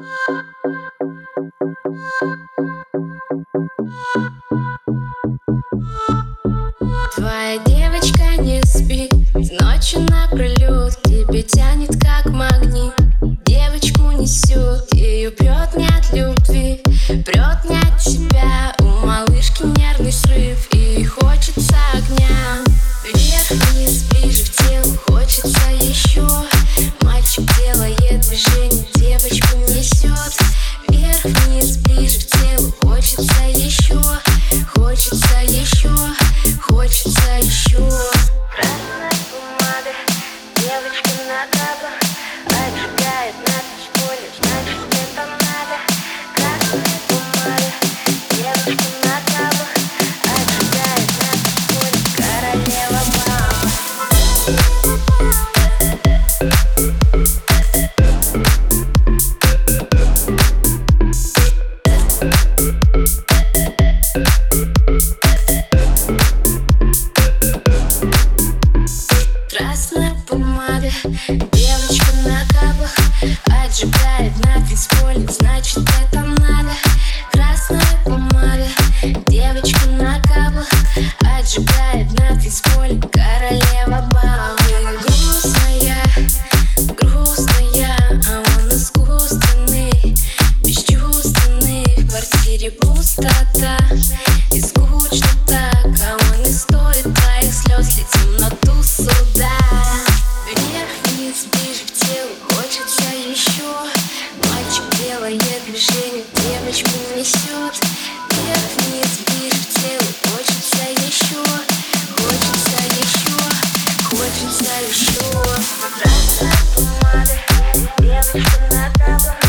Твоя девочка не спит ночью напролет, тебе тянет как магнит. Девочку несет, ее прет не от любви, прет не от тебя. У малышки нервный срыв и хочется огня. Вверх-вниз, ближе к телу, хочется еще. Мальчик делает движение, девочку несет. Вверх-вниз, ближе к телу, хочется еще. Хочется еще, хочется еще. Красная помада, девочка на каблах, отжигает на танцполе, значит это надо. Красная помада, девочка на каблах, отжигает на танцполе, королева бала. Красная помада, девочка на каблах, отжигает на танцполе, значит это надо. Красная помада, девочка на каблах, отжигает на танцполе, королева бала. Грустная, грустная, а он искусственный, бесчувственный. В квартире пустота и скучно так, а он не стоит твоих слез, летим на ту суда. Вверх-вниз, ближе к телу, хочется еще. Мальчик делает движение, девочку несет. Вверх-вниз, ближе к телу, хочется еще. Хочется еще, хочется еще. Красная помада, девочка на каблах,